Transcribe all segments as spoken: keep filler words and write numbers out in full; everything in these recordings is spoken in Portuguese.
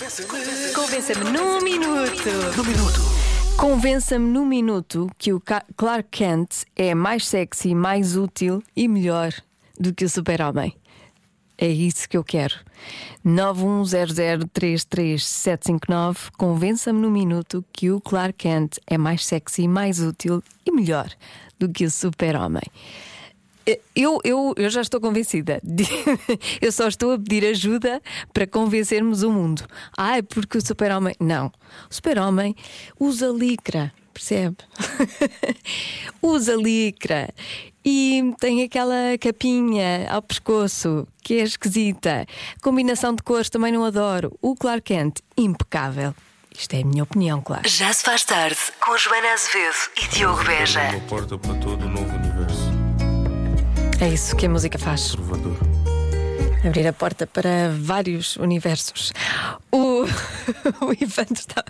Convença-me num minuto. No minuto. Convença-me num minuto que o Ca- Clark Kent é mais sexy, mais útil e melhor do que o Super-Homem. É isso que eu quero. nove um zero zero três três sete cinco nove. Convença-me num minuto que o Clark Kent é mais sexy, mais útil e melhor do que o Super-Homem. Eu, eu, eu já estou convencida. Eu só estou a pedir ajuda para convencermos o mundo. Ah, é porque o Super-Homem. Não. O Super-Homem usa licra, percebe? Usa licra e tem aquela capinha ao pescoço que é esquisita. Combinação de cores também não adoro. O Clark Kent, impecável. Isto é a minha opinião, claro. Já se faz tarde com Joana Azevedo e Diogo Beja. Uma porta para todo o novo universo. É isso que a música faz. Salvador. Abrir a porta para vários universos. O, o Ivandro está.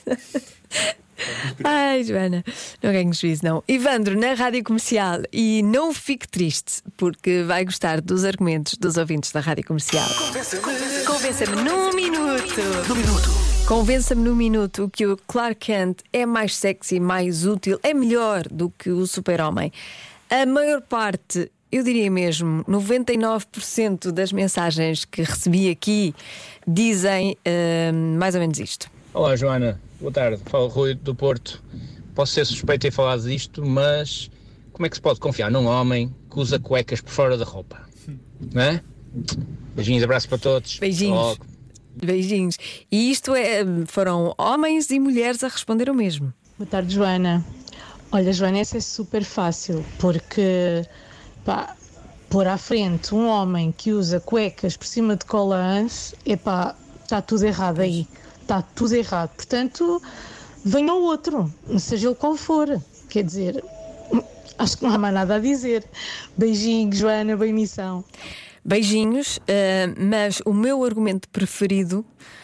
Ai, Joana, não ganho juízo, não. Ivandro, na Rádio Comercial. E não fique triste, porque vai gostar dos argumentos dos ouvintes da Rádio Comercial. Convença-me num minuto. No minuto. Convença-me num minuto que o Clark Kent é mais sexy, mais útil, é melhor do que o Super-Homem. A maior parte, eu diria mesmo, noventa e nove por cento das mensagens que recebi aqui dizem uh, mais ou menos isto. Olá Joana, boa tarde, falo Rui do Porto. Posso ser suspeito em falar disto, mas como é que se pode confiar num homem que usa cuecas por fora da roupa? Não é? Beijinhos, abraço para todos. Beijinhos. Logo. Beijinhos. E isto é, foram homens e mulheres a responder o mesmo. Boa tarde, Joana. Olha, Joana, essa é super fácil, porque pá, pôr à frente um homem que usa cuecas por cima de colãs, epá, está tudo errado aí. Está tudo errado. Portanto, venha o outro, seja ele qual for. Quer dizer, acho que não há mais nada a dizer. Beijinhos, Joana, boa emissão. Beijinhos, uh, mas o meu argumento preferido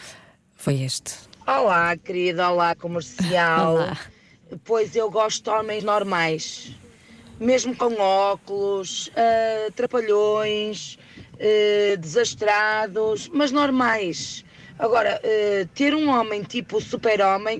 foi este. Olá, querida, olá, comercial. Olá. Pois eu gosto de homens normais, mesmo com óculos, uh, trapalhões, uh, desastrados, mas normais. Agora, uh, ter um homem tipo Super-Homem,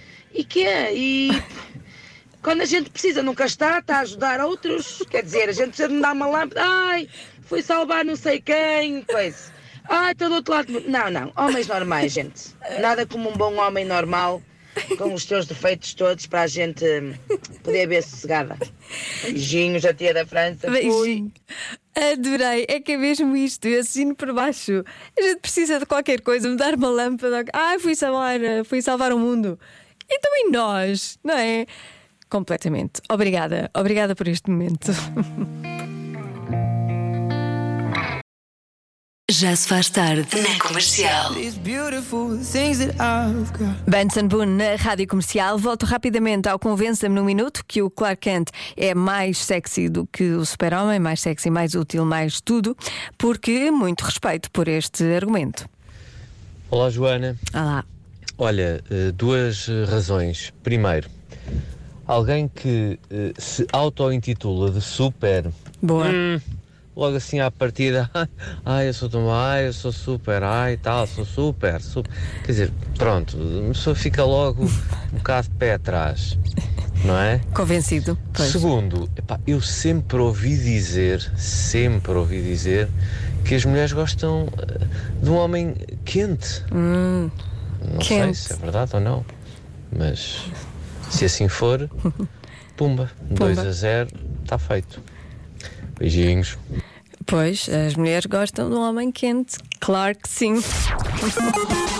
e que é? E quando a gente precisa, nunca está, está a ajudar outros. Quer dizer, a gente precisa de me dar uma lâmpada, ai, fui salvar não sei quem, coisa. Ai, estou do outro lado. Não, não, homens normais, gente. Nada como um bom homem normal, com os seus defeitos todos, para a gente poder ver sossegada. Beijinhos, a tia da França. Beijinho. Adorei, é que é mesmo isto. Eu assino por baixo. A gente precisa de qualquer coisa, me dar uma lâmpada. Ai, fui salvar, fui salvar o mundo. Então e nós, não é? Completamente. Obrigada, obrigada por este momento. Já se faz tarde na Comercial. Benson Boone na Rádio Comercial. Volto rapidamente ao Convença-me num minuto que o Clark Kent é mais sexy do que o Super-Homem, mais sexy, mais útil, mais tudo, porque muito respeito por este argumento. Olá, Joana. Olá. Olha, duas razões. Primeiro, alguém que se auto-intitula de super. Boa. Hum, logo assim à partida, ai, eu sou tão, ai, eu sou super, ai, tal, sou super, super. Quer dizer, pronto, a pessoa fica logo um bocado de pé atrás, não é? Convencido. Pois. Segundo, epá, eu sempre ouvi dizer, sempre ouvi dizer que as mulheres gostam uh, de um homem quente. Hum, não quente. sei se é verdade ou não, mas se assim for, pumba, dois a zero, está feito. Beijinhos. Pois, as mulheres gostam de um homem quente. Claro que sim.